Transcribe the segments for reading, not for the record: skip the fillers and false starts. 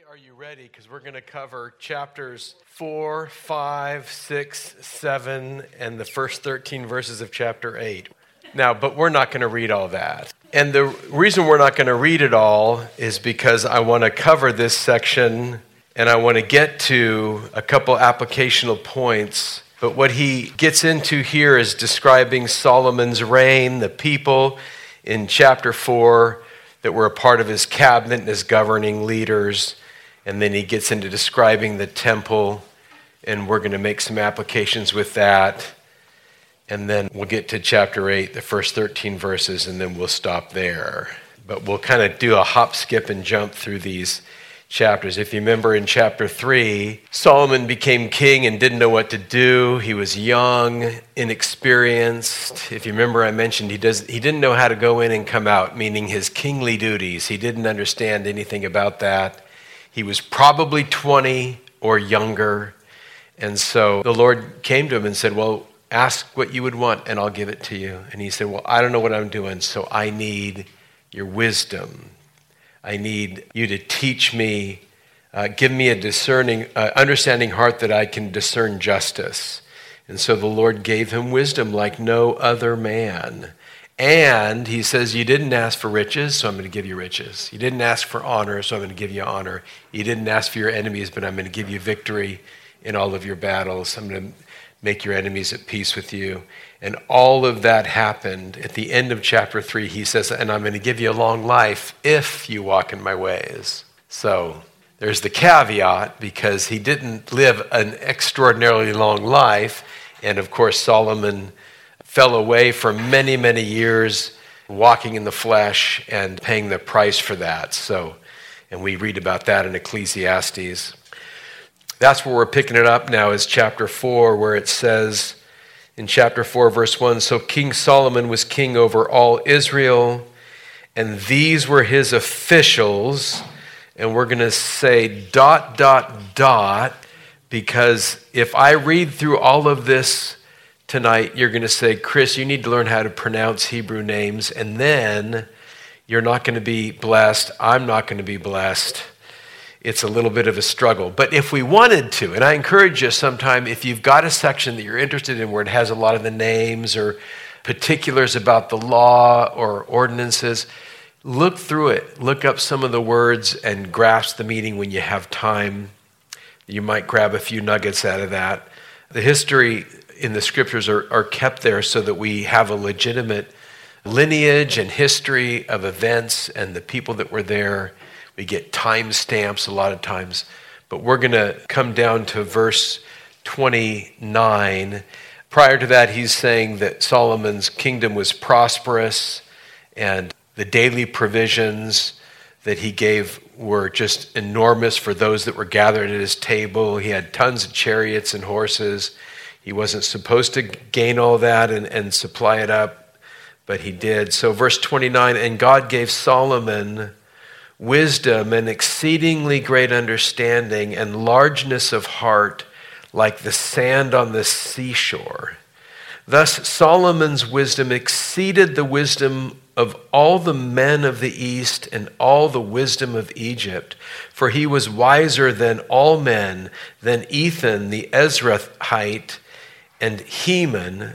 Are you ready? Because we're going to cover chapters 4, 5, 6, 7, and the first 13 verses of chapter 8. Now, but we're not going to read all that. And the reason we're not going to read it all is because I want to cover this section and I want to get to a couple applicational points. But what he gets into here is describing Solomon's reign, the people in chapter 4 that were a part of his cabinet and his governing leaders. And then he gets into describing the temple, and we're going to make some applications with that. And then we'll get to chapter 8, the first 13 verses, and then we'll stop there. But we'll kind of do a hop, skip, and jump through these chapters. If you remember in chapter 3, Solomon became king and didn't know what to do. He was young, inexperienced. If you remember, I mentioned he didn't know how to go in and come out, meaning his kingly duties. He didn't understand anything about that. He was probably 20 or younger. And so the Lord came to him and said, well, ask what you would want and I'll give it to you. And he said, well, I don't know what I'm doing, so I need your wisdom. I need you to teach me, give me a discerning, understanding heart that I can discern justice. And so the Lord gave him wisdom like no other man. And he says, you didn't ask for riches, so I'm going to give you riches. You didn't ask for honor, so I'm going to give you honor. You didn't ask for your enemies, but I'm going to give you victory in all of your battles. I'm going to make your enemies at peace with you. And all of that happened. At the end of chapter 3, he says, and I'm going to give you a long life if you walk in my ways. So there's the caveat, because he didn't live an extraordinarily long life. And of course, Solomon fell away for many, many years, walking in the flesh and paying the price for that. So, and we read about that in Ecclesiastes. That's where we're picking it up now, is chapter 4, where it says in chapter 4, verse 1, so King Solomon was king over all Israel, and these were his officials. And we're going to say ... because if I read through all of this tonight, you're going to say, Chris, you need to learn how to pronounce Hebrew names, and then you're not going to be blessed. I'm not going to be blessed. It's a little bit of a struggle. But if we wanted to, and I encourage you sometime, if you've got a section that you're interested in where it has a lot of the names or particulars about the law or ordinances, look through it. Look up some of the words and grasp the meaning when you have time. You might grab a few nuggets out of that. The history in the scriptures are kept there so that we have a legitimate lineage and history of events and the people that were there. We get time stamps a lot of times. But we're going to come down to verse 29. Prior to that, he's saying that Solomon's kingdom was prosperous and the daily provisions that he gave were just enormous for those that were gathered at his table. He had tons of chariots and horses. He wasn't supposed to gain all that and supply it up, but he did. So verse 29, and God gave Solomon wisdom and exceedingly great understanding and largeness of heart like the sand on the seashore. Thus Solomon's wisdom exceeded the wisdom of all the men of the East and all the wisdom of Egypt, for he was wiser than all men, than Ethan the Ezrahite, and Heman,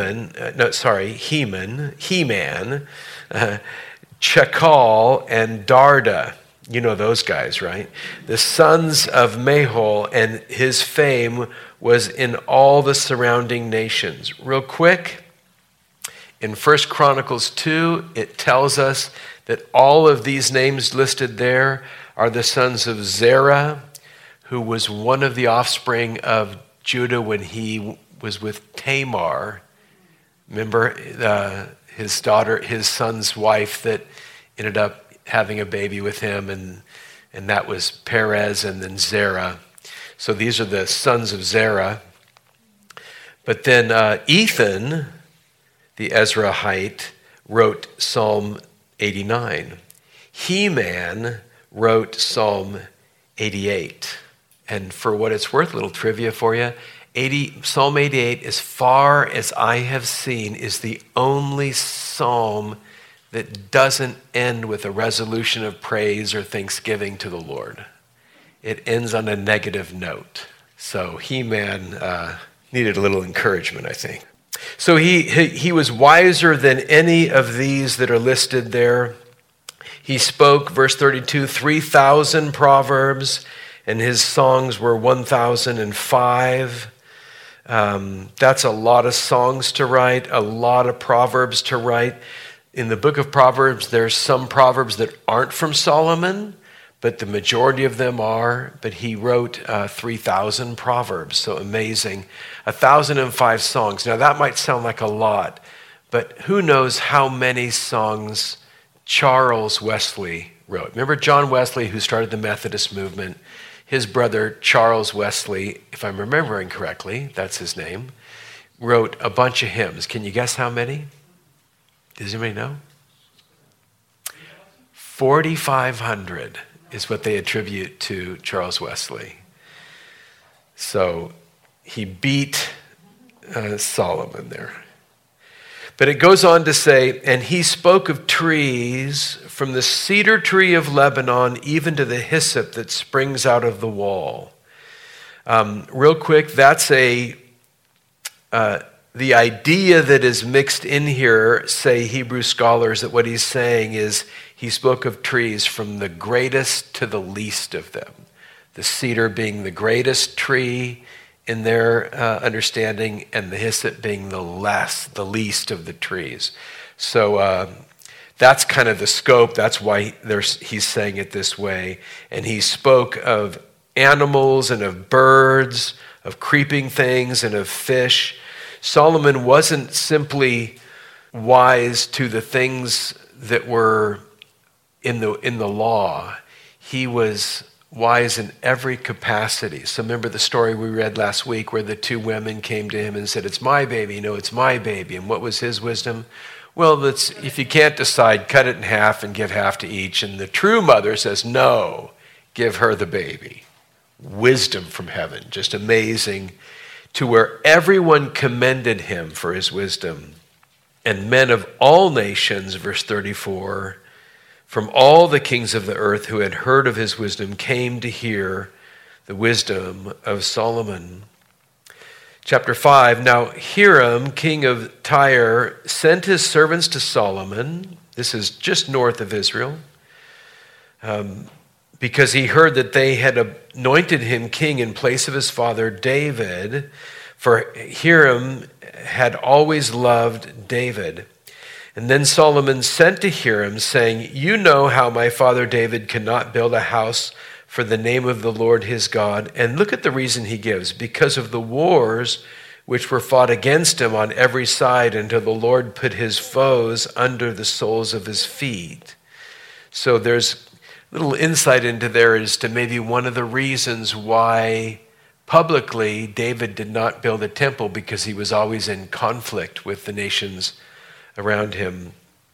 Chakal, and Darda. You know those guys, right? The sons of Mahol, and his fame was in all the surrounding nations. Real quick, in 1 Chronicles 2, it tells us that all of these names listed there are the sons of Zerah, who was one of the offspring of Judah when he was with Tamar. Remember his daughter, his son's wife that ended up having a baby with him, and that was Perez and then Zerah. So these are the sons of Zerah. But then Ethan, the Ezrahite, wrote Psalm 89. Heman wrote Psalm 88. And for what it's worth, a little trivia for you, Psalm 88, as far as I have seen, is the only psalm that doesn't end with a resolution of praise or thanksgiving to the Lord. it ends on a negative note. So He-Man needed a little encouragement, I think. So he was wiser than any of these that are listed there. He spoke, verse 32, 3,000 proverbs, and his songs were 1,005. That's a lot of songs to write, a lot of proverbs to write. In the book of Proverbs, there's some proverbs that aren't from Solomon, but the majority of them are. But he wrote 3,000 proverbs, so amazing. 1,005 songs. Now that might sound like a lot, but who knows how many songs Charles Wesley wrote. Remember John Wesley, who started the Methodist movement? His brother, Charles Wesley, if I'm remembering correctly, that's his name, wrote a bunch of hymns. Can you guess how many? Does anybody know? 4,500 is what they attribute to Charles Wesley. So he beat Solomon there. But it goes on to say, and he spoke of trees, from the cedar tree of Lebanon, even to the hyssop that springs out of the wall. Real quick, that's the idea that is mixed in here, say Hebrew scholars, that what he's saying is he spoke of trees from the greatest to the least of them. The cedar being the greatest tree in their understanding, and the hyssop being the least of the trees. So that's kind of the scope. That's why he's saying it this way. And he spoke of animals and of birds, of creeping things and of fish. Solomon wasn't simply wise to the things that were in the law. He was wise in every capacity. So remember the story we read last week where the two women came to him and said, "It's my baby." "No, it's my baby." And what was his wisdom? Well, if you can't decide, cut it in half and give half to each. And the true mother says, "No, give her the baby." Wisdom from heaven, just amazing, to where everyone commended him for his wisdom. And men of all nations, verse 34, from all the kings of the earth who had heard of his wisdom came to hear the wisdom of Solomon. Chapter 5, now Hiram, king of Tyre, sent his servants to Solomon. This is just north of Israel. Because he heard that they had anointed him king in place of his father David. For Hiram had always loved David. And then Solomon sent to Hiram, saying, "You know how my father David cannot build a house for the name of the Lord his God." And look at the reason he gives. Because of the wars which were fought against him on every side, until the Lord put his foes under the soles of his feet. So there's a little insight into there as to maybe one of the reasons why publicly David did not build a temple, because he was always in conflict with the nations around him.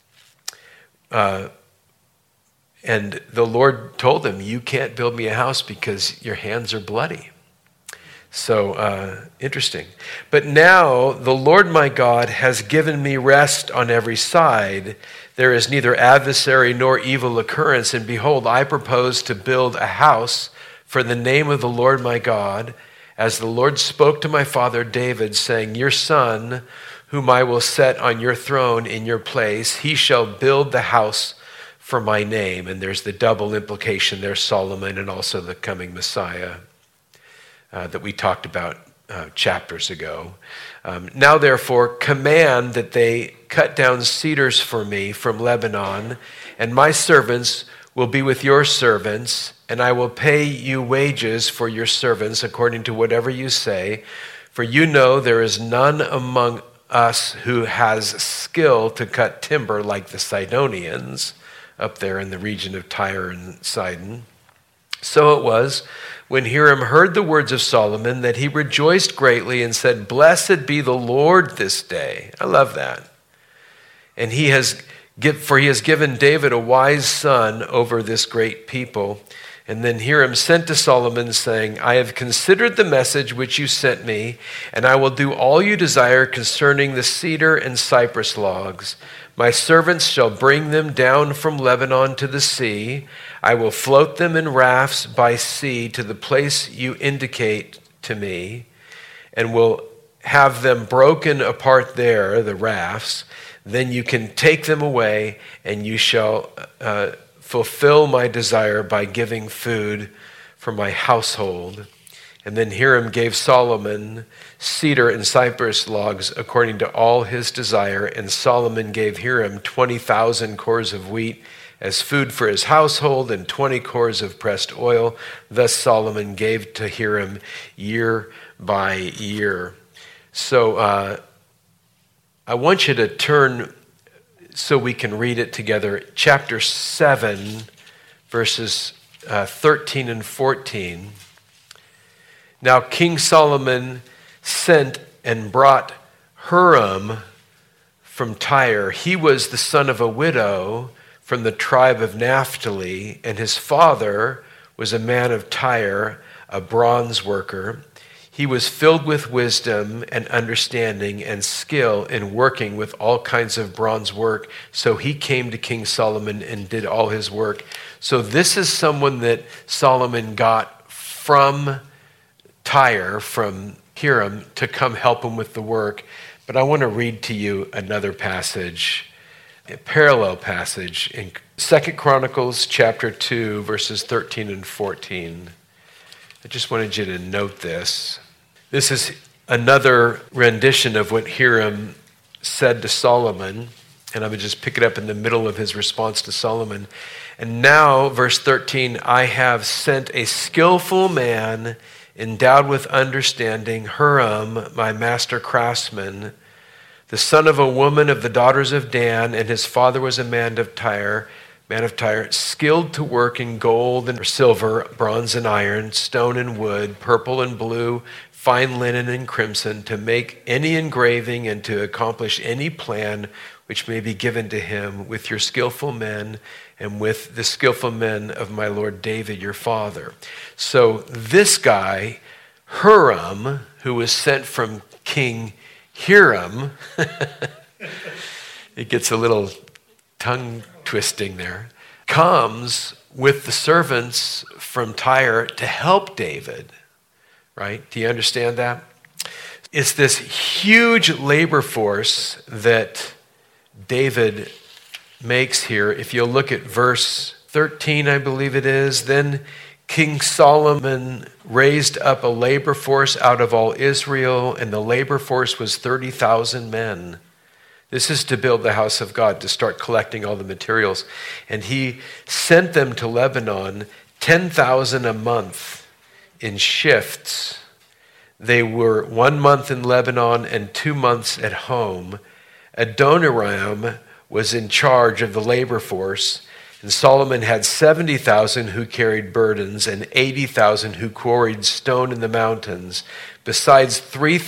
And the Lord told him, "You can't build me a house because your hands are bloody." So interesting. "But now the Lord my God has given me rest on every side. There is neither adversary nor evil occurrence. And behold, I propose to build a house for the name of the Lord my God, as the Lord spoke to my father David, saying, your son, whom I will set on your throne in your place, he shall build the house for my name." And there's the double implication there, Solomon and also the coming Messiah that we talked about chapters ago. "Now therefore command that they cut down cedars for me from Lebanon, and my servants will be with your servants, and I will pay you wages for your servants according to whatever you say. For you know there is none among us who has skill to cut timber like the Sidonians up there in the region of Tyre and Sidon." So it was, when Hiram heard the words of Solomon, that he rejoiced greatly and said, "Blessed be the Lord this day." I love that. "And he has given David a wise son over this great people." And then Hiram sent to Solomon, saying, "I have considered the message which you sent me, and I will do all you desire concerning the cedar and cypress logs. My servants shall bring them down from Lebanon to the sea. I will float them in rafts by sea to the place you indicate to me, and will have them broken apart there, the rafts. Then you can take them away, and you shall fulfill my desire by giving food for my household. And then Hiram gave Solomon cedar and cypress logs according to all his desire, and Solomon gave Hiram 20,000 cores of wheat as food for his household and 20 cores of pressed oil. Thus Solomon gave to Hiram year by year. So I want you to turn so we can read it together. Chapter 7, verses 13 and 14. Now King Solomon sent and brought Huram from Tyre. He was the son of a widow from the tribe of Naphtali, and his father was a man of Tyre, a bronze worker. He was filled with wisdom and understanding and skill in working with all kinds of bronze work. So he came to King Solomon and did all his work. So this is someone that Solomon got from Tyre, from Hiram, to come help him with the work. But I want to read to you another passage, a parallel passage in 2 Chronicles chapter 2, verses 13 and 14. I just wanted you to note this. This is another rendition of what Hiram said to Solomon, and I would just pick it up in the middle of his response to Solomon. And now, verse 13, I have sent a skillful man endowed with understanding, Huram, my master craftsman, the son of a woman of the daughters of Dan, and his father was a man of Tyre, skilled to work in gold and silver, bronze and iron, stone and wood, purple and blue, fine linen and crimson, to make any engraving and to accomplish any plan which may be given to him with your skillful men and with the skillful men of my lord David, your father. So this guy, Huram, who was sent from King Hiram, it gets a little tongue twisting there, comes with the servants from Tyre to help David, right? Do you understand that? It's this huge labor force that David makes here. If you'll look at verse 13, I believe it is, then King Solomon raised up a labor force out of all Israel, and the labor force was 30,000 men. This is to build the house of God, to start collecting all the materials. And he sent them to Lebanon, 10,000 a month in shifts. They were 1 month in Lebanon and 2 months at home. Adoniram was in charge of the labor force, and Solomon had 70,000 who carried burdens and 80,000 who quarried stone in the mountains, besides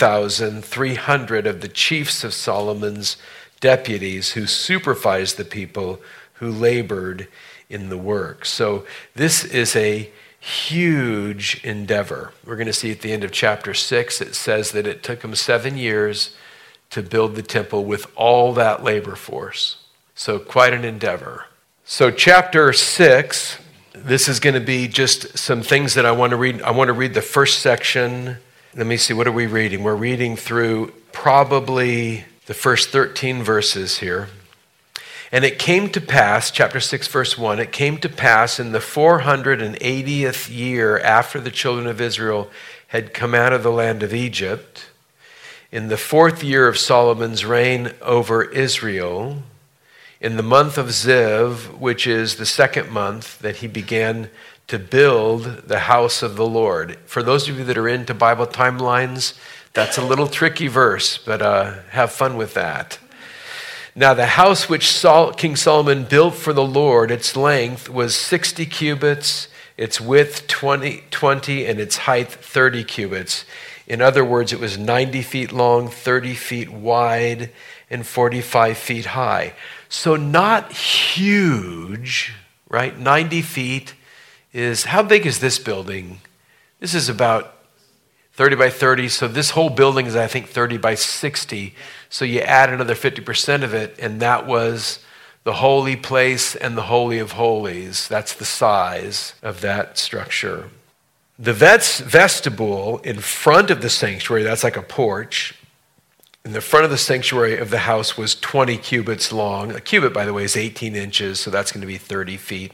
3,300 of the chiefs of Solomon's deputies who supervised the people who labored in the work. So this is a huge endeavor. We're going to see at the end of chapter 6, it says that it took him 7 years to build the temple with all that labor force. So quite an endeavor. So chapter 6, this is going to be just some things that I want to read. I want to read the first section. Let me see, what are we reading? We're reading through probably the first 13 verses here. And it came to pass, chapter 6, verse 1, it came to pass in the 480th year after the children of Israel had come out of the land of Egypt, in the 4th year of Solomon's reign over Israel, in the month of Ziv, which is the 2nd month, that he began to build the house of the Lord. For those of you that are into Bible timelines, that's a little tricky verse, but have fun with that. Now the house which King Solomon built for the Lord, its length was 60 cubits, its width 20, and its height 30 cubits. In other words, it was 90 feet long, 30 feet wide, and 45 feet high. So not huge, right? 90 feet is, how big is this building? This is about 30 by 30. So this whole building is, I think, 30 by 60. So you add another 50% of it, and that was the holy place and the Holy of Holies. That's the size of that structure. The vestibule in front of the sanctuary, that's like a porch. In the front of the sanctuary of the house was 20 cubits long. A cubit, by the way, is 18 inches, so that's going to be 30 feet.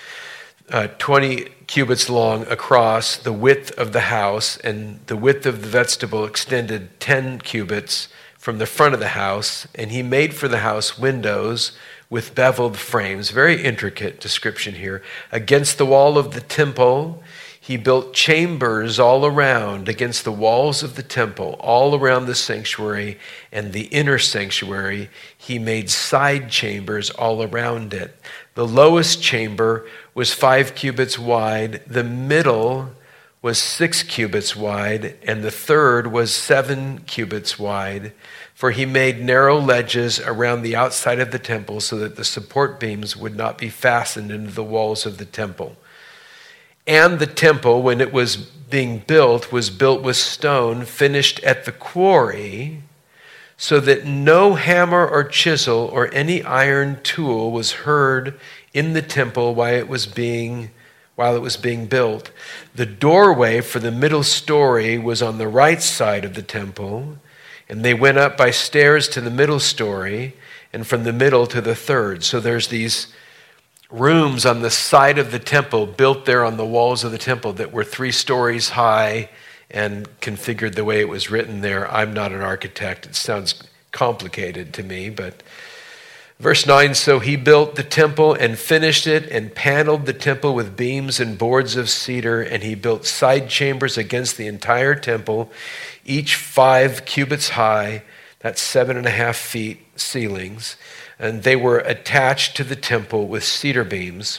20 cubits long across the width of the house, and the width of the vestibule extended 10 cubits from the front of the house. And he made for the house windows with beveled frames. Very intricate description here. Against the wall of the temple, he built chambers all around, against the walls of the temple, all around the sanctuary and the inner sanctuary. He made side chambers all around it. The lowest chamber was 5 cubits wide. The middle was 6 cubits wide, and the third was 7 cubits wide. For he made narrow ledges around the outside of the temple so that the support beams would not be fastened into the walls of the temple. And the temple, when it was being built, was built with stone finished at the quarry, so that no hammer or chisel or any iron tool was heard in the temple while it was being built. The doorway for the middle story was on the right side of the temple, and they went up by stairs to the middle story, and from the middle to the third. So there's these rooms on the side of the temple built there on the walls of the temple that were 3 stories high and configured the way it was written there. I'm not an architect. It sounds complicated to me, but verse 9, so he built the temple and finished it and paneled the temple with beams and boards of cedar, and he built side chambers against the entire temple, each 5 cubits high. That's 7.5 feet ceilings. And they were attached to the temple with cedar beams.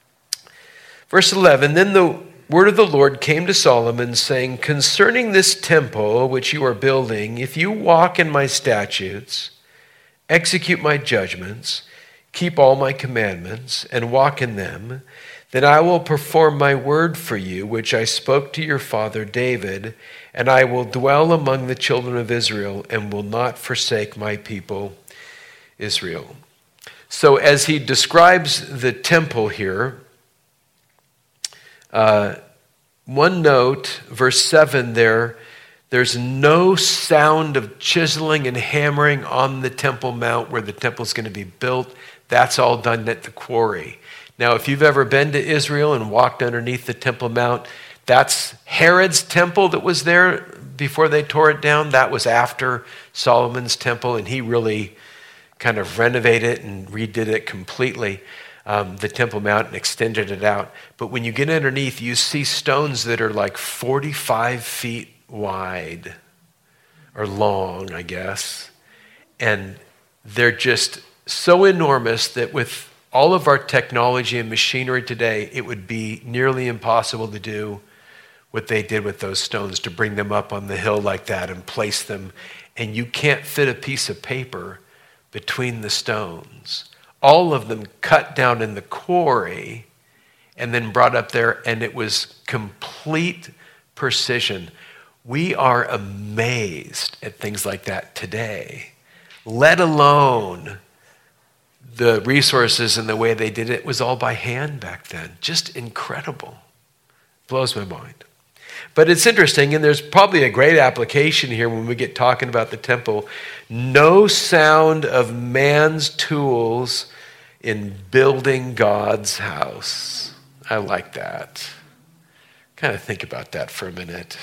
Verse 11, then the word of the Lord came to Solomon, saying, concerning this temple which you are building, if you walk in my statutes, execute my judgments, keep all my commandments, and walk in them, then I will perform my word for you, which I spoke to your father David, and I will dwell among the children of Israel and will not forsake my people Israel. So as he describes the temple here, one note, verse 7 there's no sound of chiseling and hammering on the Temple Mount where the temple's going to be built. That's all done at the quarry. Now, if you've ever been to Israel and walked underneath the Temple Mount, that's Herod's temple that was there before they tore it down. That was after Solomon's temple, and he really kind of renovated it and redid it completely, the Temple Mount, and extended it out. But when you get underneath, you see stones that are like 45 feet wide, or long, I guess. And they're just so enormous that with all of our technology and machinery today, it would be nearly impossible to do what they did with those stones, to bring them up on the hill like that and place them. And you can't fit a piece of paper between the stones. All of them cut down in the quarry and then brought up there, and it was complete precision. We are amazed at things like that today, let alone the resources and the way they did it. It was all by hand back then. Just incredible. Blows my mind. But it's interesting, and there's probably a great application here when we get talking about the temple. No sound of man's tools in building God's house. I like that. Kind of think about that for a minute.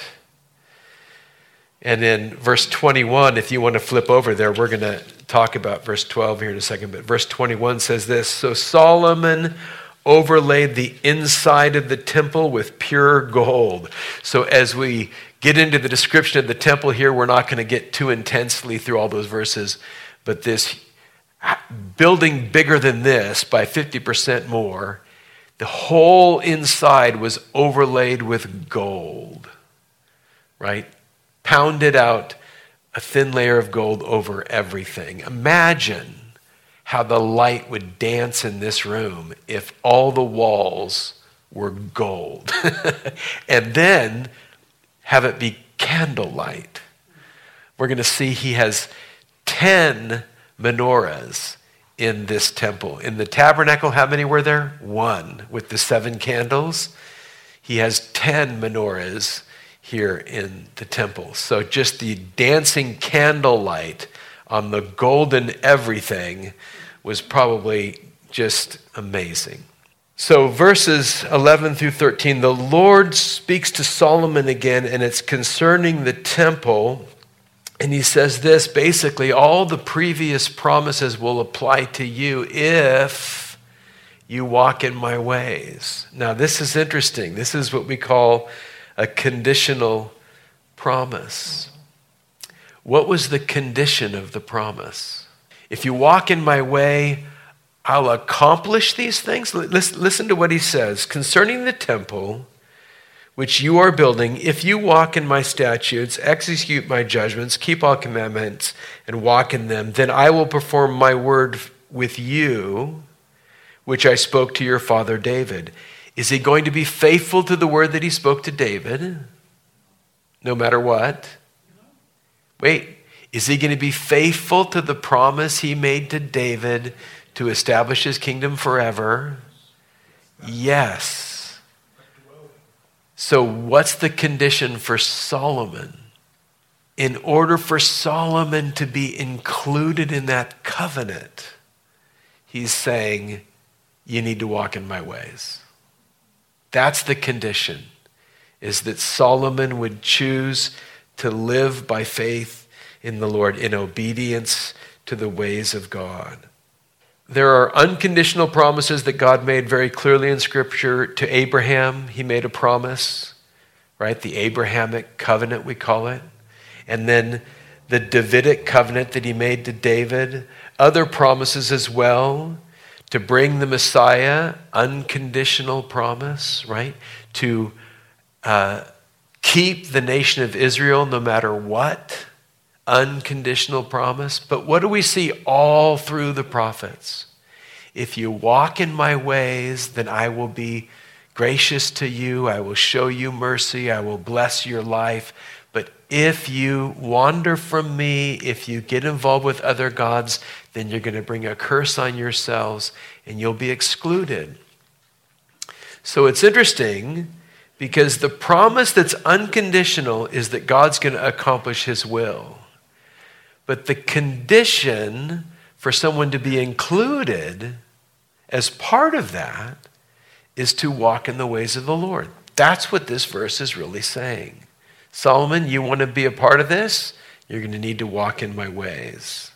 And in verse 21, if you want to flip over there, we're going to talk about verse 12 here in a second. But verse 21 says this, so Solomon overlaid the inside of the temple with pure gold. So as we get into the description of the temple here, we're not going to get too intensely through all those verses, but this building bigger than this by 50% more, the whole inside was overlaid with gold, right? Pounded out a thin layer of gold over everything. Imagine how the light would dance in this room if all the walls were gold. And then have it be candlelight. We're going to see he has 10 menorahs in this temple. In the tabernacle, how many were there? 1 with the 7 candles. He has 10 menorahs here in the temple. So just the dancing candlelight on the golden everything was probably just amazing. So verses 11 through 13, the Lord speaks to Solomon again, and it's concerning the temple. And he says this, basically, all the previous promises will apply to you if you walk in my ways. Now, this is interesting. This is what we call a conditional promise. What was the condition of the promise? If you walk in my way, I'll accomplish these things. Listen to what he says. Concerning the temple, which you are building, if you walk in my statutes, execute my judgments, keep all commandments, and walk in them, then I will perform my word with you, which I spoke to your father David. Is he going to be faithful to the word that he spoke to David, no matter what? Wait, is he going to be faithful to the promise he made to David to establish his kingdom forever? Yes. So what's the condition for Solomon? In order for Solomon to be included in that covenant, he's saying, you need to walk in my ways. That's the condition, is that Solomon would choose to live by faith in the Lord, in obedience to the ways of God. There are unconditional promises that God made very clearly in Scripture to Abraham. He made a promise, right? The Abrahamic covenant, we call it. And then the Davidic covenant that he made to David. Other promises as well. To bring the Messiah, unconditional promise, right? To keep the nation of Israel no matter what. Unconditional promise. But what do we see all through the prophets? If you walk in my ways, then I will be gracious to you. I will show you mercy. I will bless your life. But if you wander from me, if you get involved with other gods, then you're going to bring a curse on yourselves and you'll be excluded. So it's interesting because the promise that's unconditional is that God's going to accomplish his will. But the condition for someone to be included as part of that is to walk in the ways of the Lord. That's what this verse is really saying. Solomon, you want to be a part of this? You're going to need to walk in my ways.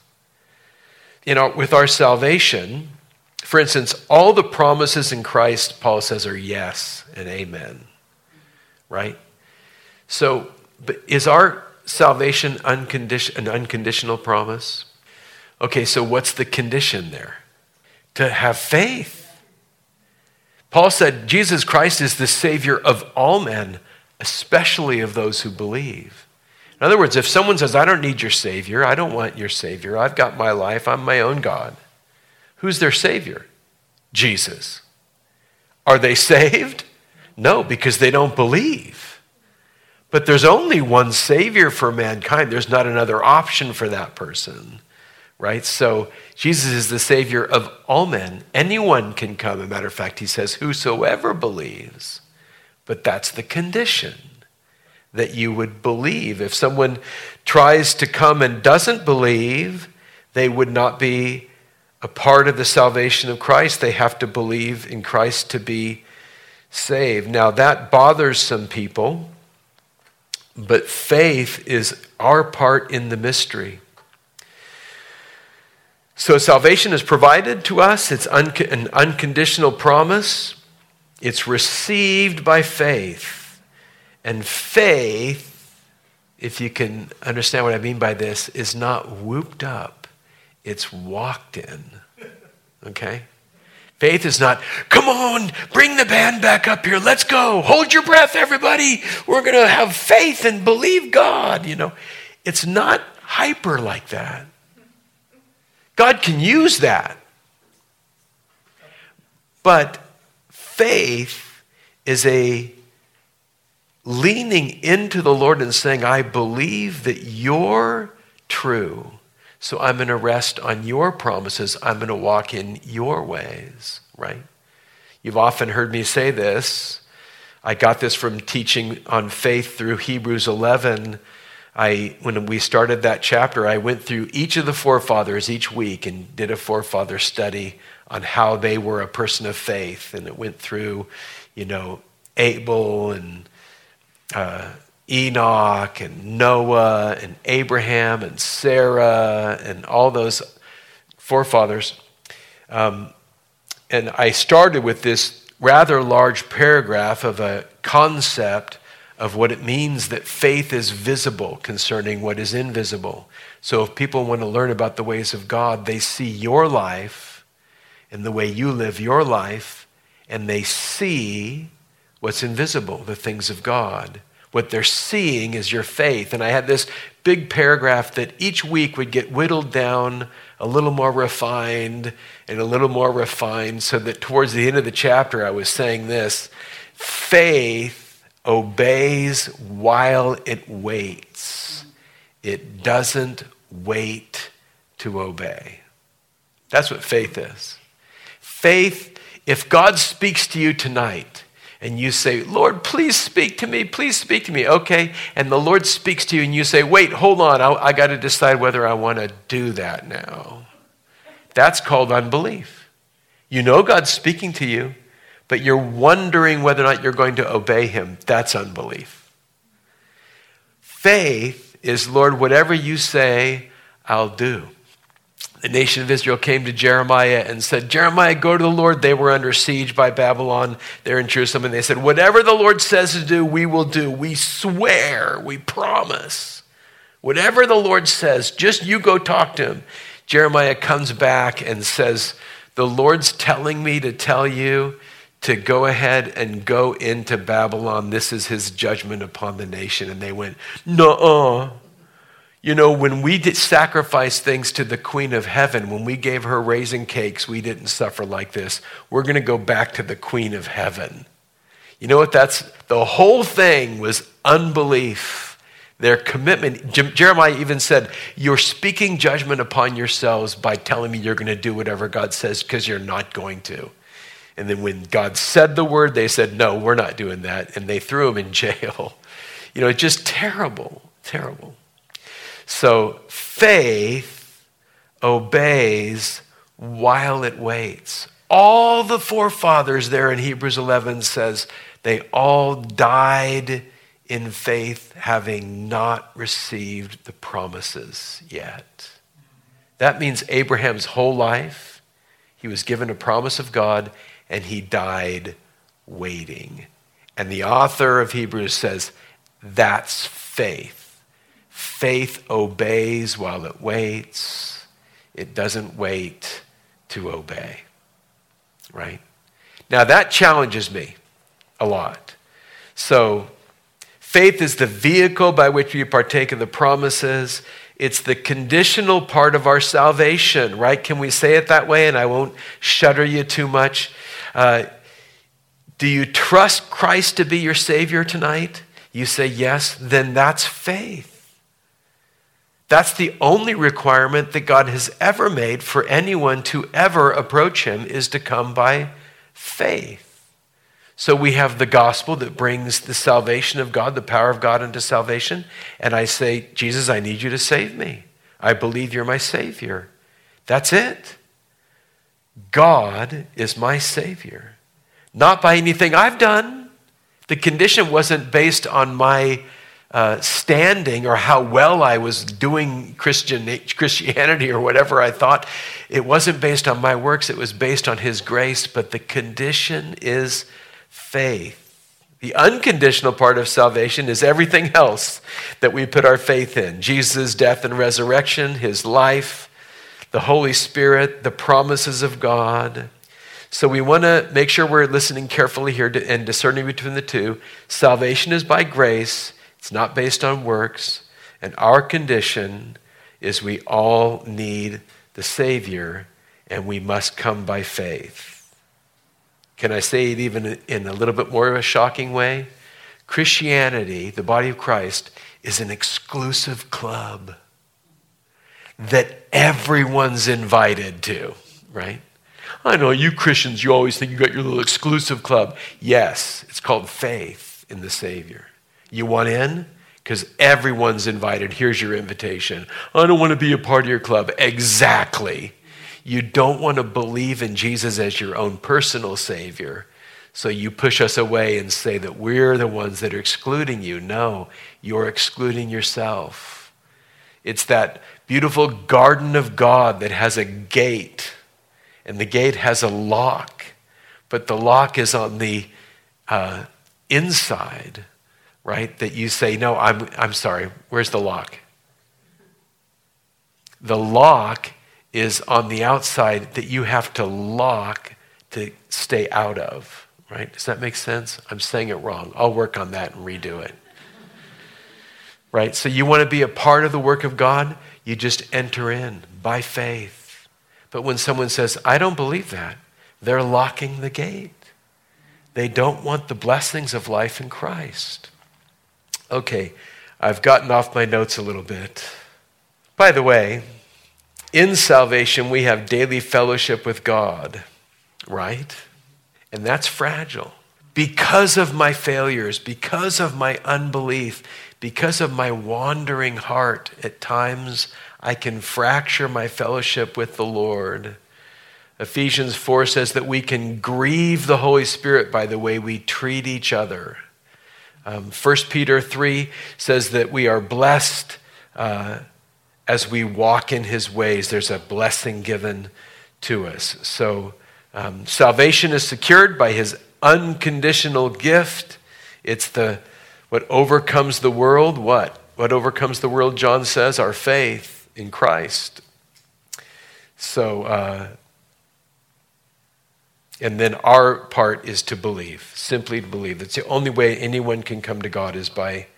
With our salvation, for instance, all the promises in Christ, Paul says, are yes and amen. Right? So, but is our salvation an unconditional promise? Okay, so what's the condition there? To have faith. Paul said Jesus Christ is the Savior of all men, especially of those who believe. In other words, if someone says, I don't need your Savior, I don't want your Savior, I've got my life, I'm my own God. Who's their Savior? Jesus. Are they saved? No, because they don't believe. But there's only one Savior for mankind. There's not another option for that person, right? So Jesus is the Savior of all men. Anyone can come. As a matter of fact, he says, whosoever believes. But that's the condition, that you would believe. If someone tries to come and doesn't believe, they would not be a part of the salvation of Christ. They have to believe in Christ to be saved. Now that bothers some people, but faith is our part in the mystery. So salvation is provided to us. It's an unconditional promise. It's received by faith. And faith, if you can understand what I mean by this, is not whooped up. It's walked in. Okay? Faith is not, come on, bring the band back up here. Let's go. Hold your breath, everybody. We're going to have faith and believe God. It's not hyper like that. God can use that. But faith is a leaning into the Lord and saying, I believe that you're true, So I'm going to rest on your promises. I'm going to walk in your ways, right? You've often heard me say this. I got this from teaching on faith through Hebrews 11. When we started that chapter, I went through each of the forefathers each week and did a forefather study on how they were a person of faith. And it went through, Abel and Enoch and Noah and Abraham and Sarah and all those forefathers. And I started with this rather large paragraph of a concept of what it means that faith is visible concerning what is invisible. So if people want to learn about the ways of God, they see your life and the way you live your life, and they see what's invisible, the things of God. What they're seeing is your faith. And I had this big paragraph that each week would get whittled down a little more refined and a little more refined, so that towards the end of the chapter I was saying this: faith obeys while it waits. It doesn't wait to obey. That's what faith is. Faith, if God speaks to you tonight and you say, Lord, please speak to me, please speak to me. Okay, and the Lord speaks to you and you say, wait, hold on, I got to decide whether I want to do that now. That's called unbelief. You know God's speaking to you, but you're wondering whether or not you're going to obey him. That's unbelief. Faith is, Lord, whatever you say, I'll do. The nation of Israel came to Jeremiah and said, Jeremiah, go to the Lord. They were under siege by Babylon. They're in Jerusalem. And they said, whatever the Lord says to do, we will do. We swear, we promise. Whatever the Lord says, just you go talk to him. Jeremiah comes back and says, the Lord's telling me to tell you to go ahead and go into Babylon. This is his judgment upon the nation. And they went, nuh-uh. When we did sacrifice things to the Queen of Heaven, when we gave her raisin cakes, we didn't suffer like this. We're going to go back to the Queen of Heaven. You know what? The whole thing was unbelief. Their commitment. Jeremiah even said, you're speaking judgment upon yourselves by telling me you're going to do whatever God says, because you're not going to. And then when God said the word, they said, no, we're not doing that. And they threw him in jail. It's just terrible, terrible. So faith obeys while it waits. All the forefathers there in Hebrews 11 says they all died in faith, having not received the promises yet. That means Abraham's whole life, he was given a promise of God, and he died waiting. And the author of Hebrews says, that's faith. Faith obeys while it waits. It doesn't wait to obey. Right? Now that challenges me a lot. So faith is the vehicle by which we partake of the promises. It's the conditional part of our salvation, right? Can we say it that way? And I won't shudder you too much. Do you trust Christ to be your Savior tonight? You say yes, then that's faith. That's the only requirement that God has ever made for anyone to ever approach him, is to come by faith. So we have the gospel that brings the salvation of God, the power of God into salvation. And I say, Jesus, I need you to save me. I believe you're my Savior. That's it. God is my Savior. Not by anything I've done. The condition wasn't based on my standing or how well I was doing Christianity or whatever I thought. It wasn't based on my works. It was based on his grace. But the condition is faith. The unconditional part of salvation is everything else that we put our faith in. Jesus' death and resurrection, his life, the Holy Spirit, the promises of God. So we want to make sure we're listening carefully here and discerning between the two. Salvation is by grace. It's not based on works. And our condition is we all need the Savior, and we must come by faith. Can I say it even in a little bit more of a shocking way? Christianity, the body of Christ, is an exclusive club. that everyone's invited to, right? I know you Christians, you always think you got your little exclusive club. Yes, it's called faith in the Savior. You want in? Because everyone's invited. Here's your invitation. I don't want to be a part of your club. Exactly. You don't want to believe in Jesus as your own personal Savior. So you push us away and say that we're the ones that are excluding you. No, you're excluding yourself. It's that beautiful garden of God that has a gate, and the gate has a lock, but the lock is on the inside, right? That you say, no, I'm sorry, where's the lock? The lock is on the outside that you have to lock to stay out of. Right? Does that make sense? I'm saying it wrong. I'll work on that and redo it. Right? So you want to be a part of the work of God? You just enter in by faith. But when someone says, I don't believe that, they're locking the gate. They don't want the blessings of life in Christ. Okay, I've gotten off my notes a little bit. By the way, in salvation, we have daily fellowship with God, right? And that's fragile. Because of my failures, because of my unbelief, because of my wandering heart, at times I can fracture my fellowship with the Lord. Ephesians 4 says that we can grieve the Holy Spirit by the way we treat each other. 1 Peter 3 says that we are blessed as we walk in his ways. There's a blessing given to us. So salvation is secured by his unconditional gift. It's what overcomes the world. What overcomes the world, John says? Our faith in Christ. So, and then our part is to believe, simply to believe. That's the only way anyone can come to God is by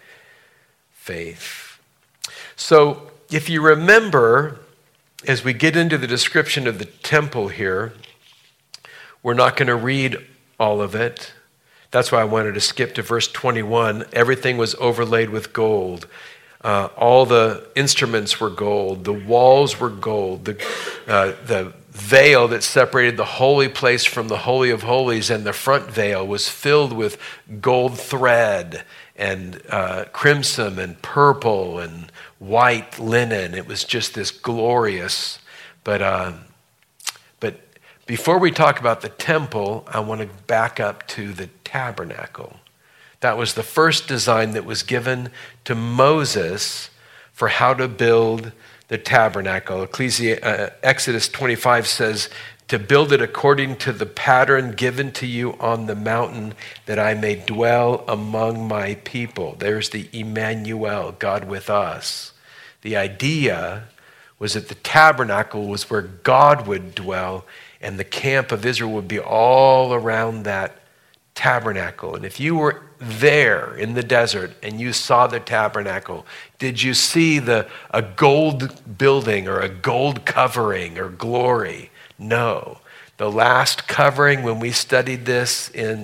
faith. So, if you remember, as we get into the description of the temple here, we're not going to read all of it. That's why I wanted to skip to verse 21. Everything was overlaid with gold. All the instruments were gold. The walls were gold. The veil that separated the holy place from the Holy of Holies and the front veil was filled with gold thread and crimson and purple and white linen. It was just this glorious. But before we talk about the temple, I want to back up to the tabernacle. That was the first design that was given to Moses for how to build the tabernacle. Exodus 25 says, to build it according to the pattern given to you on the mountain, that I may dwell among my people. There's the Emmanuel, God with us. The idea was that the tabernacle was where God would dwell, and the camp of Israel would be all around that tabernacle. And if you were there in the desert and you saw the tabernacle, did you see a gold building or a gold covering or glory? No. The last covering when we studied this in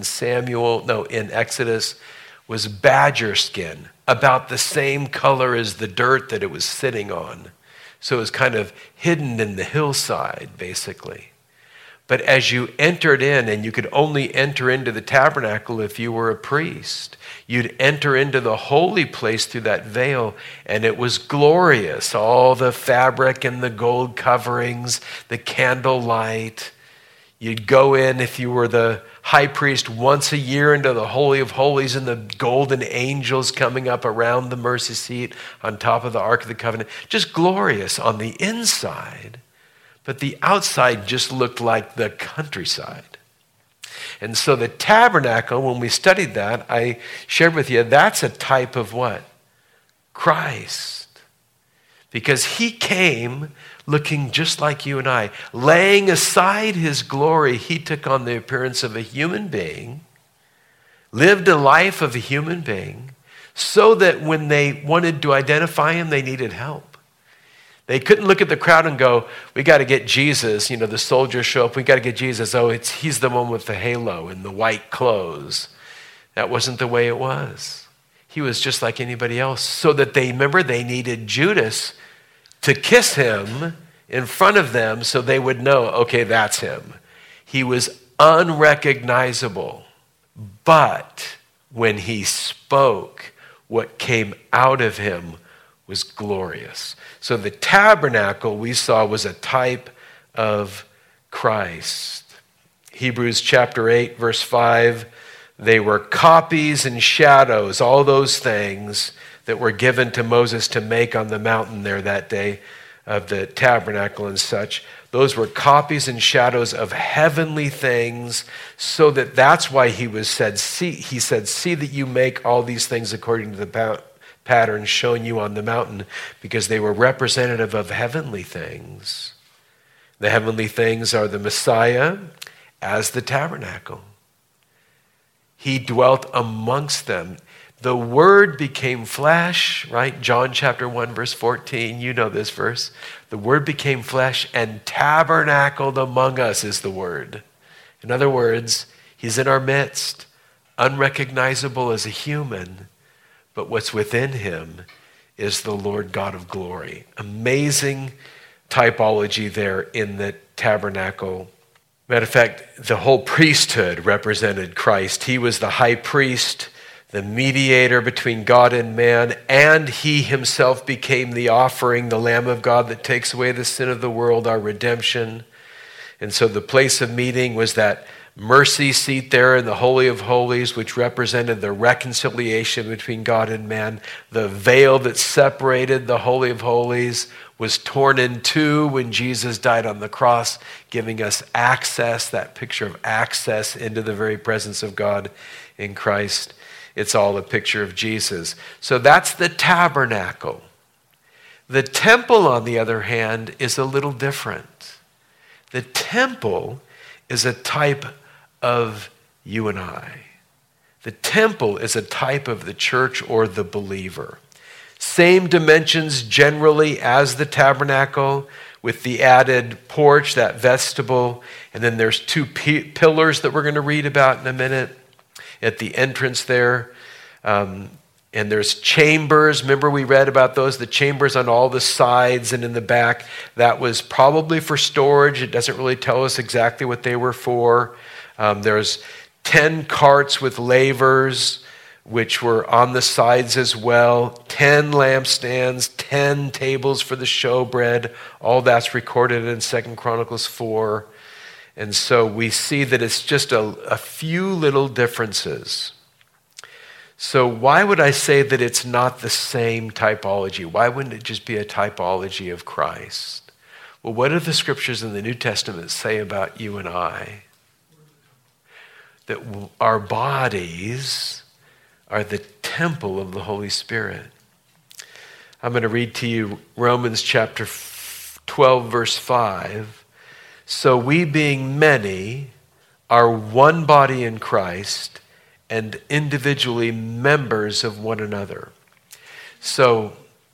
Exodus was badger skin, about the same color as the dirt that it was sitting on. So it was kind of hidden in the hillside, basically. But as you entered in, and you could only enter into the tabernacle if you were a priest, you'd enter into the holy place through that veil, and it was glorious. All the fabric and the gold coverings, the candlelight. You'd go in, if you were the high priest, once a year into the Holy of Holies, and the golden angels coming up around the mercy seat on top of the Ark of the Covenant. Just glorious on the inside. But the outside just looked like the countryside. And so the tabernacle, when we studied that, I shared with you, that's a type of what? Christ. Because he came looking just like you and I. Laying aside his glory, he took on the appearance of a human being, lived a life of a human being, so that when they wanted to identify him, they needed help. They couldn't look at the crowd and go, we got to get Jesus. You know, the soldiers show up, we got to get Jesus. Oh, he's the one with the halo and the white clothes. That wasn't the way it was. He was just like anybody else. So that they needed Judas to kiss him in front of them so they would know, okay, that's him. He was unrecognizable. But when he spoke, what came out of him was glorious. So the tabernacle we saw was a type of Christ. Hebrews chapter 8, verse 5, they were copies and shadows, all those things that were given to Moses to make on the mountain there that day of the tabernacle and such. Those were copies and shadows of heavenly things, so that's why he said, see that you make all these things according to the pattern shown you on the mountain, because they were representative of heavenly things. The heavenly things are the Messiah as the tabernacle. He dwelt amongst them. The Word became flesh, right? John chapter 1, verse 14. You know this verse. The Word became flesh and tabernacled among us is the Word. In other words, he's in our midst, unrecognizable as a human, but what's within him is the Lord God of glory. Amazing typology there in the tabernacle. Matter of fact, the whole priesthood represented Christ. He was the high priest, the mediator between God and man, and he himself became the offering, the Lamb of God that takes away the sin of the world, our redemption. And so the place of meeting was that mercy seat there in the Holy of Holies, which represented the reconciliation between God and man. The veil that separated the Holy of Holies was torn in two when Jesus died on the cross, giving us access, that picture of access into the very presence of God in Christ. It's all a picture of Jesus. So that's the tabernacle. The temple, on the other hand, is a little different. The temple is a type of you and I. The temple is a type of the church or the believer. Same dimensions generally as the tabernacle, with the added porch, that vestibule, and then there's two pillars that we're going to read about in a minute at the entrance there. And there's chambers. Remember we read about those, the chambers on all the sides and in the back. That was probably for storage. It doesn't really tell us exactly what they were for. There's 10 carts with lavers, which were on the sides as well. 10 lampstands, 10 tables for the showbread. All that's recorded in 2 Chronicles 4. And so we see that it's just a few little differences. So why would I say that it's not the same typology? Why wouldn't it just be a typology of Christ? Well, what do the scriptures in the New Testament say about you and I? That our bodies are the temple of the Holy Spirit. I'm going to read to you Romans chapter 12, verse 5. So we being many are one body in Christ and individually members of one another. So,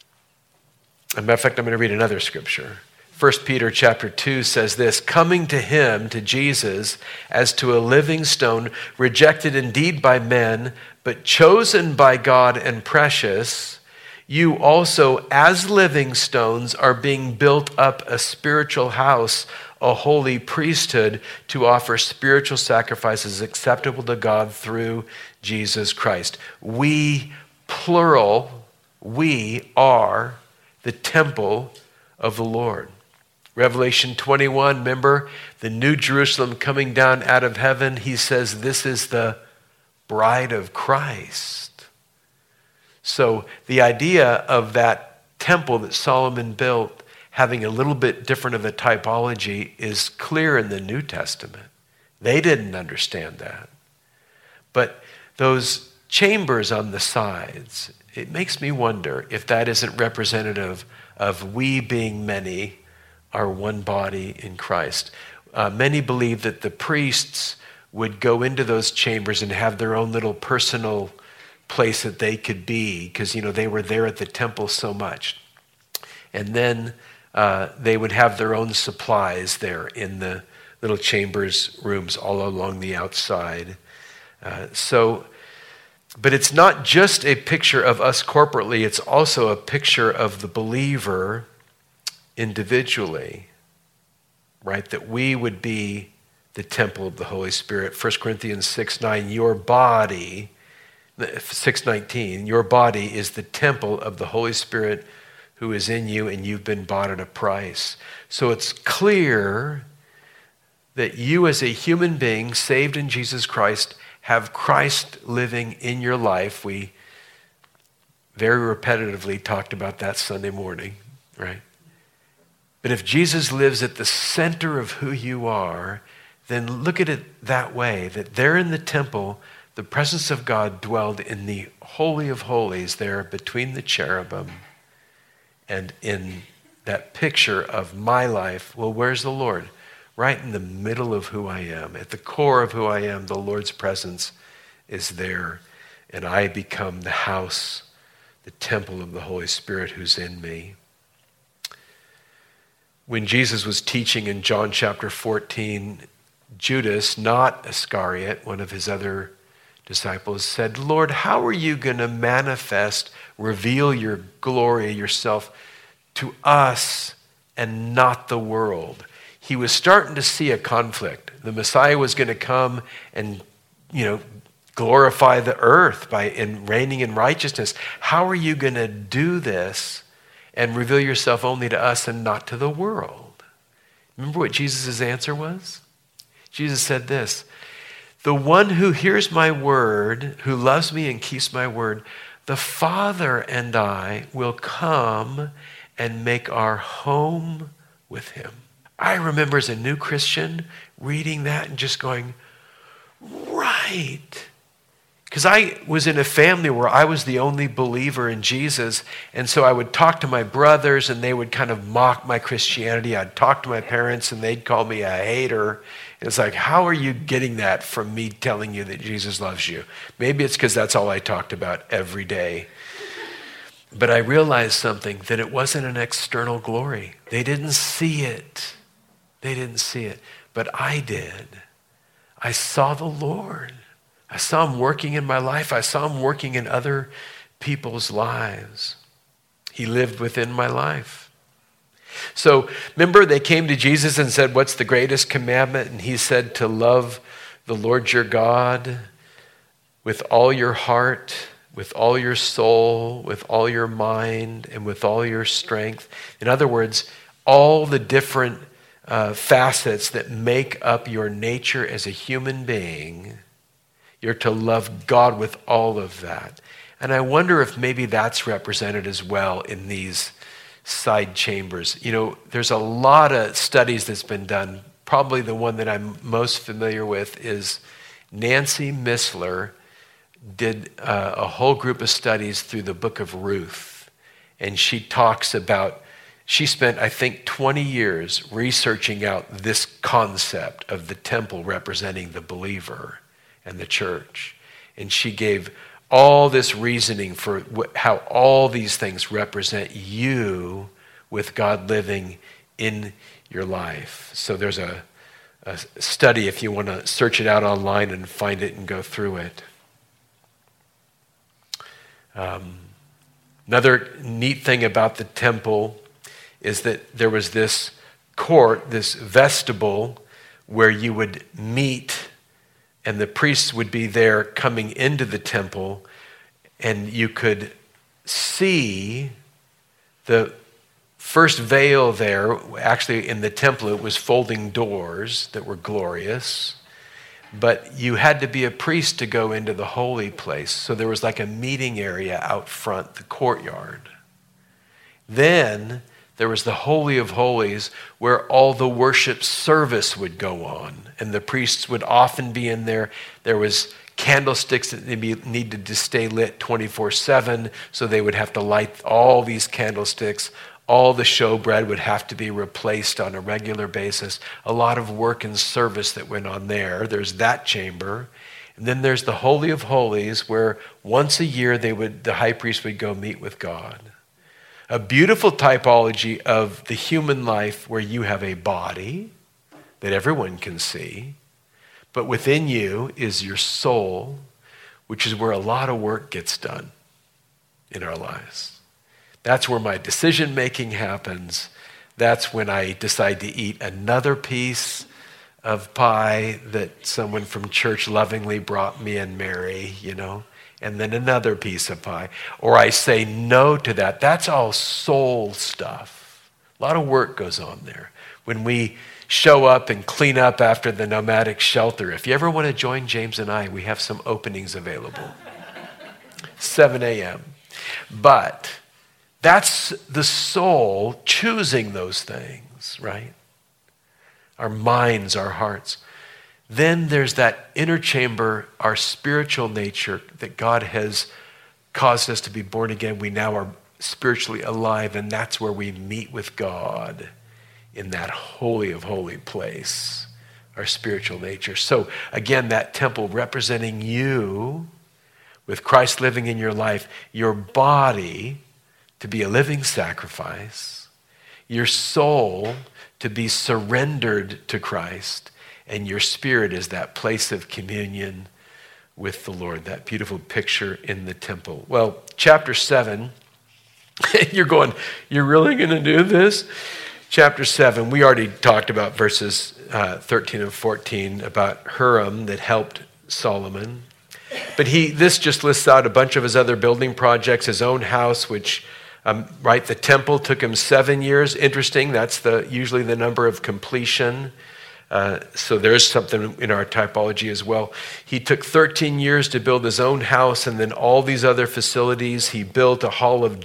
as a matter of fact, I'm going to read another scripture. 1 Peter chapter 2 says this, coming to him, to Jesus, as to a living stone, rejected indeed by men, but chosen by God and precious, you also, as living stones, are being built up a spiritual house, a holy priesthood, to offer spiritual sacrifices acceptable to God through Jesus Christ. We, plural, we are the temple of the Lord. Revelation 21, remember the New Jerusalem coming down out of heaven. He says this is the bride of Christ. So the idea of that temple that Solomon built having a little bit different of a typology is clear in the New Testament. They didn't understand that. But those chambers on the sides, it makes me wonder if that isn't representative of we being many are one body in Christ. Many believe that the priests would go into those chambers and have their own little personal place that they could be because, they were there at the temple so much. And then they would have their own supplies there in the little chambers, rooms all along the outside. But it's not just a picture of us corporately, it's also a picture of the believer individually, right? That we would be the temple of the Holy Spirit. 1 Corinthians 6:9, your body, 6:19, your body is the temple of the Holy Spirit who is in you, and you've been bought at a price. So it's clear that you as a human being saved in Jesus Christ have Christ living in your life. We very repetitively talked about that Sunday morning, right? But if Jesus lives at the center of who you are, then look at it that way, that there in the temple, the presence of God dwelled in the Holy of Holies there between the cherubim. And in that picture of my life, well, where's the Lord? Right in the middle of who I am. At the core of who I am, the Lord's presence is there. And I become the house, the temple of the Holy Spirit who's in me. When Jesus was teaching in John chapter 14, Judas, not Iscariot, one of his other disciples, said, Lord, how are you going to manifest, reveal your glory, yourself to us and not the world? He was starting to see a conflict. The Messiah was going to come and, glorify the earth by reigning in righteousness. How are you going to do this and reveal yourself only to us and not to the world? Remember what Jesus' answer was? Jesus said this, the one who hears my word, who loves me and keeps my word, the Father and I will come and make our home with him. I remember as a new Christian reading that and just going, right. Because I was in a family where I was the only believer in Jesus, and so I would talk to my brothers and they would kind of mock my Christianity. I'd talk to my parents and they'd call me a hater. And it's like, how are you getting that from me telling you that Jesus loves you? Maybe it's because that's all I talked about every day. But I realized something, that it wasn't an external glory. They didn't see it. They didn't see it. But I did. I saw the Lord. I saw him working in my life. I saw him working in other people's lives. He lived within my life. So remember, they came to Jesus and said, what's the greatest commandment? And he said to love the Lord your God with all your heart, with all your soul, with all your mind, and with all your strength. In other words, all the different facets that make up your nature as a human being. You're to love God with all of that. And I wonder if maybe that's represented as well in these side chambers. There's a lot of studies that's been done. Probably the one that I'm most familiar with is Nancy Missler did a whole group of studies through the book of Ruth. And she talks about, she spent, I think, 20 years researching out this concept of the temple representing the believer and the church. And she gave all this reasoning for how all these things represent you with God living in your life. So there's a study if you want to search it out online and find it and go through it. Another neat thing about the temple is that there was this court, this vestibule, where you would meet, and the priests would be there coming into the temple, and you could see the first veil there. Actually, in the temple, it was folding doors that were glorious, but you had to be a priest to go into the holy place. So there was like a meeting area out front, the courtyard. Then there was the Holy of Holies where all the worship service would go on. And the priests would often be in there. There was candlesticks that needed to stay lit 24/7. So they would have to light all these candlesticks. All the showbread would have to be replaced on a regular basis. A lot of work and service that went on there. There's that chamber. And then there's the Holy of Holies where once a year the high priest would go meet with God. A beautiful typology of the human life where you have a body that everyone can see, but within you is your soul, which is where a lot of work gets done in our lives. That's where my decision making happens. that's when I decide to eat another piece of pie that someone from church lovingly brought me and Mary, and then another piece of pie. Or I say no to that. That's all soul stuff. A lot of work goes on there. When we show up and clean up after the nomadic shelter, if you ever want to join James and I, we have some openings available. 7 a.m. But that's the soul choosing those things, right? Our minds, our hearts. Then there's that inner chamber, our spiritual nature that God has caused us to be born again. We now are spiritually alive, and that's where we meet with God in that holy of holy place, our spiritual nature. So again, that temple representing you with Christ living in your life, your body to be a living sacrifice, your soul to be surrendered to Christ, and your spirit is that place of communion with the Lord, that beautiful picture in the temple. Well, chapter 7, you're going, you're really going to do this? Chapter 7, we already talked about verses 13 and 14 about Huram that helped Solomon. But this just lists out a bunch of his other building projects, his own house, which, the temple took him 7 years. Interesting, that's usually the number of completion. So there's something in our typology as well. He took 13 years to build his own house and then all these other facilities. He built a hall of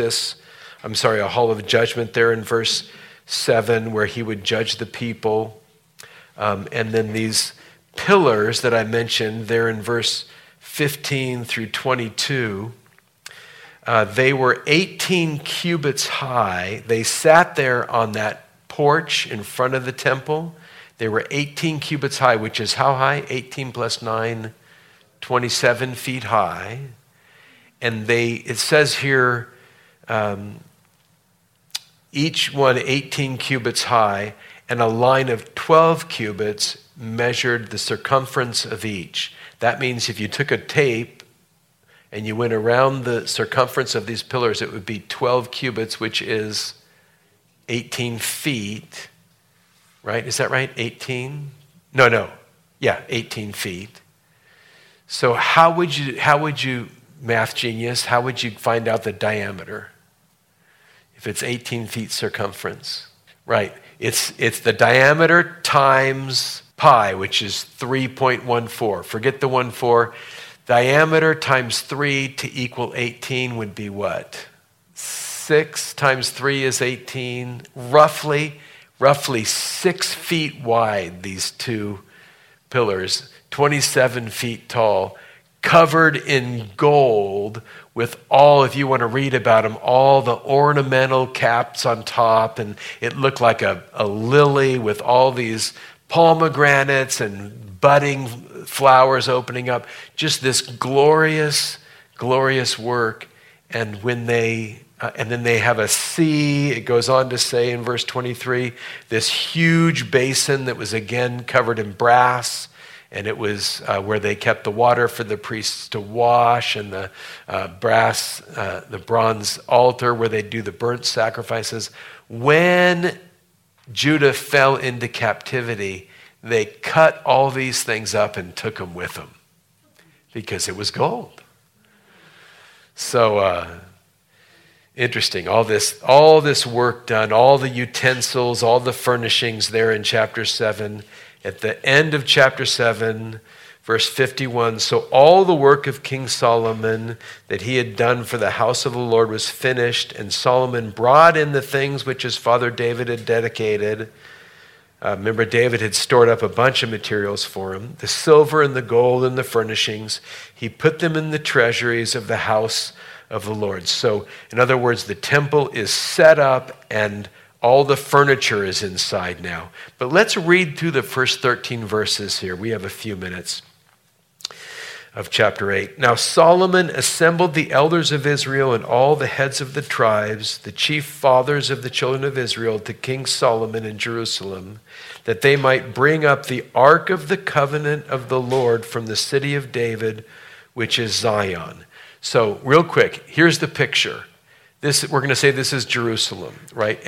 a hall of judgment there in verse 7 where he would judge the people. And then these pillars that I mentioned there in verse 15 through 22, they were 18 cubits high. They sat there on that porch in front of the temple. They were 18 cubits high, which is how high? 18 plus 9, 27 feet high. And it says here, each one 18 cubits high, and a line of 12 cubits measured the circumference of each. That means if you took a tape and you went around the circumference of these pillars, it would be 12 cubits, which is 18 feet, right? Is that right? 18? No. Yeah, 18 feet. So how would you, math genius, how would you find out the diameter if it's 18 feet circumference? Right. It's the diameter times pi, which is 3.14. Forget the 1.4. Diameter times 3 to equal 18 would be what? 6 times 3 is 18. Roughly 6 feet wide, these two pillars, 27 feet tall, covered in gold with all, if you want to read about them, all the ornamental caps on top. And it looked like a lily with all these pomegranates and budding flowers opening up. Just this glorious, glorious work. And when and then they have a sea. It goes on to say in verse 23, this huge basin that was again covered in brass. And it was where they kept the water for the priests to wash, and the bronze altar where they do the burnt sacrifices. When Judah fell into captivity, they cut all these things up and took them with them because it was gold. So interesting. All this work done, all the utensils, all the furnishings there in chapter 7. At the end of chapter 7, verse 51, so all the work of King Solomon that he had done for the house of the Lord was finished, and Solomon brought in the things which his father David had dedicated. Remember, David had stored up a bunch of materials for him, the silver and the gold and the furnishings. He put them in the treasuries of the house of the Lord. So, in other words, the temple is set up and all the furniture is inside now. But let's read through the first 13 verses here. We have a few minutes of chapter 8. Now Solomon assembled the elders of Israel and all the heads of the tribes, the chief fathers of the children of Israel, to King Solomon in Jerusalem, that they might bring up the ark of the covenant of the Lord from the city of David, which is Zion. So real quick, here's the picture. We're going to say this is Jerusalem, right? And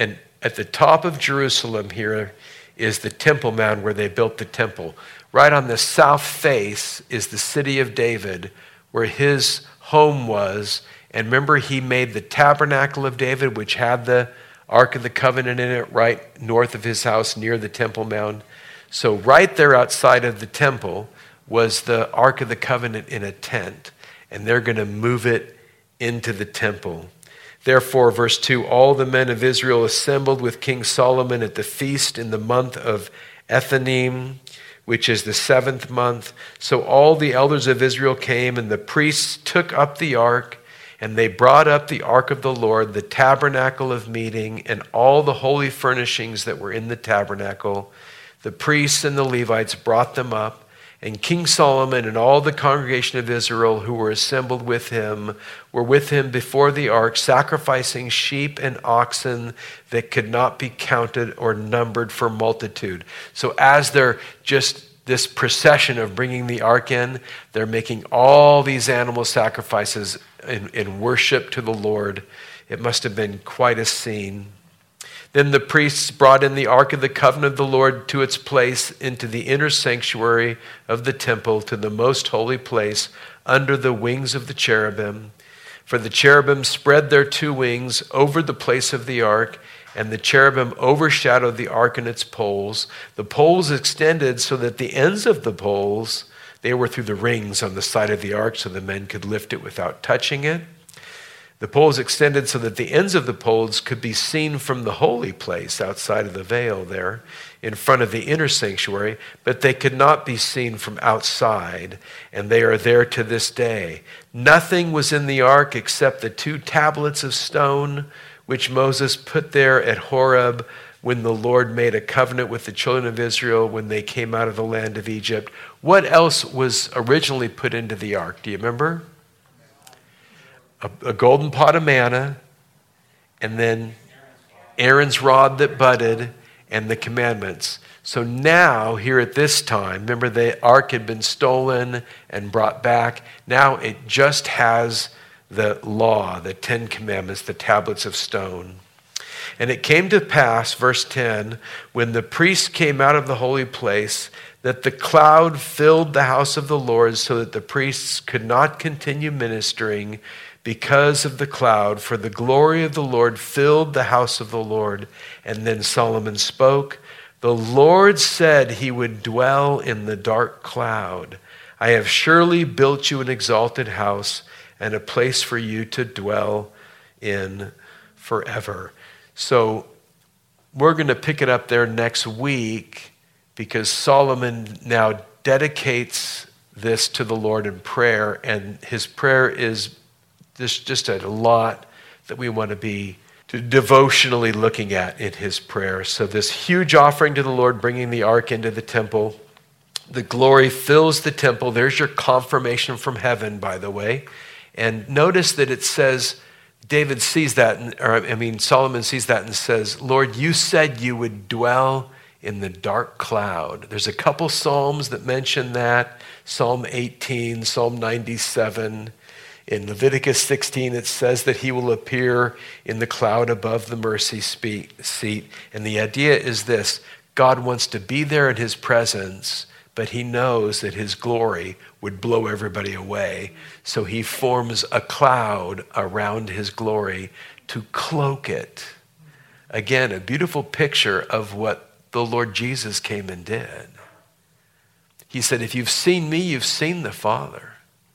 at the top of Jerusalem here is the Temple Mount where they built the temple. Right on the south face is the city of David, where his home was. And remember, he made the tabernacle of David, which had the Ark of the Covenant in it, right north of his house near the Temple Mount. So right there outside of the temple was the Ark of the Covenant in a tent. And they're going to move it into the temple. Therefore, verse 2, all the men of Israel assembled with King Solomon at the feast in the month of Ethanim, which is the 7th month. So all the elders of Israel came, and the priests took up the ark, and they brought up the ark of the Lord, the tabernacle of meeting, and all the holy furnishings that were in the tabernacle. The priests and the Levites brought them up, and King Solomon and all the congregation of Israel who were assembled with him were with him before the ark, sacrificing sheep and oxen that could not be counted or numbered for multitude. So as they're just this procession of bringing the ark in, they're making all these animal sacrifices in worship to the Lord. It must have been quite a scene. Then the priests brought in the Ark of the Covenant of the Lord to its place into the inner sanctuary of the temple, to the most holy place, under the wings of the cherubim. For the cherubim spread their 2 wings over the place of the ark, and the cherubim overshadowed the ark and its poles. The poles extended so that the ends of the poles, they were through the rings on the side of the ark, so the men could lift it without touching it. The poles extended so that the ends of the poles could be seen from the holy place outside of the veil there in front of the inner sanctuary, but they could not be seen from outside, and they are there to this day. Nothing was in the ark except the 2 tablets of stone which Moses put there at Horeb when the Lord made a covenant with the children of Israel when they came out of the land of Egypt. What else was originally put into the ark? Do you remember? A golden pot of manna, and then Aaron's rod that budded, and the commandments. So now, here at this time, remember the ark had been stolen and brought back. Now it just has the law, the 10 commandments, the tablets of stone. And it came to pass, verse 10, when the priests came out of the holy place, that the cloud filled the house of the Lord, so that the priests could not continue ministering because of the cloud, for the glory of the Lord filled the house of the Lord. And then Solomon spoke. The Lord said he would dwell in the dark cloud. I have surely built you an exalted house and a place for you to dwell in forever. So we're going to pick it up there next week, because Solomon now dedicates this to the Lord in prayer, and his prayer is just a lot that we want to be devotionally looking at in his prayer. So this huge offering to the Lord, bringing the ark into the temple. The glory fills the temple. There's your confirmation from heaven, by the way. And notice that it says, Solomon sees that and says, Lord, you said you would dwell in the dark cloud. There's a couple Psalms that mention that. Psalm 18, Psalm 97. In Leviticus 16, it says that he will appear in the cloud above the mercy seat. And the idea is this: God wants to be there in his presence, but he knows that his glory would blow everybody away. So he forms a cloud around his glory to cloak it. Again, a beautiful picture of what the Lord Jesus came and did. He said, if you've seen me, you've seen the Father.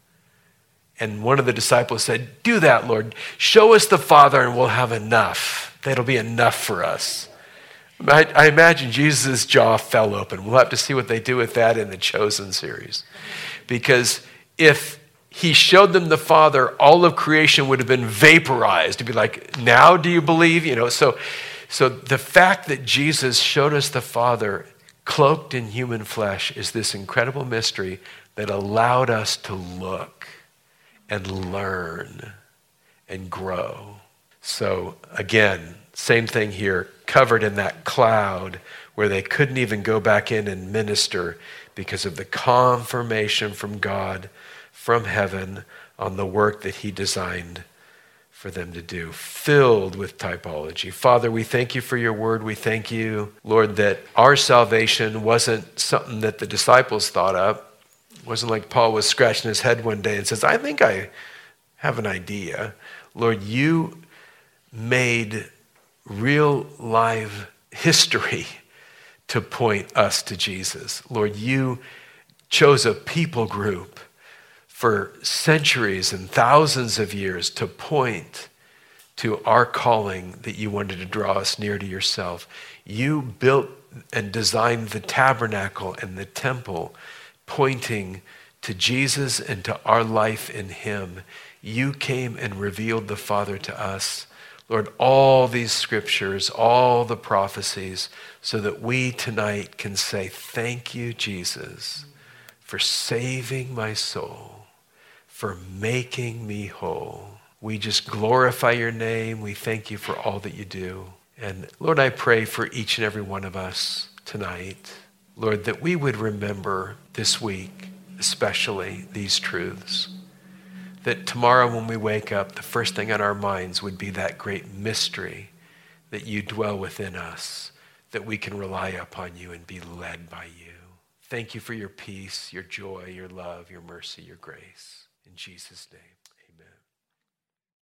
And one of the disciples said, do that, Lord. Show us the Father and we'll have enough. That'll be enough for us. I imagine Jesus' jaw fell open. We'll have to see what they do with that in the Chosen series. Because if he showed them the Father, all of creation would have been vaporized. It'd be like, now do you believe? So the fact that Jesus showed us the Father cloaked in human flesh is this incredible mystery that allowed us to look and learn and grow. So again, same thing here, covered in that cloud where they couldn't even go back in and minister because of the confirmation from God, from heaven, on the work that he designed for them to do, filled with typology. Father, we thank you for your word. We thank you, Lord, that our salvation wasn't something that the disciples thought up. It wasn't like Paul was scratching his head one day and says, I think I have an idea. Lord, you made real live history to point us to Jesus. Lord, you chose a people group for centuries and thousands of years to point to our calling that you wanted to draw us near to yourself. You built and designed the tabernacle and the temple, pointing to Jesus and to our life in him. You came and revealed the Father to us. Lord, all these scriptures, all the prophecies, so that we tonight can say, thank you, Jesus, for saving my soul, for making me whole. We just glorify your name. We thank you for all that you do. And Lord, I pray for each and every one of us tonight, Lord, that we would remember this week, especially these truths. That tomorrow when we wake up, the first thing on our minds would be that great mystery that you dwell within us, that we can rely upon you and be led by you. Thank you for your peace, your joy, your love, your mercy, your grace. In Jesus' name, amen.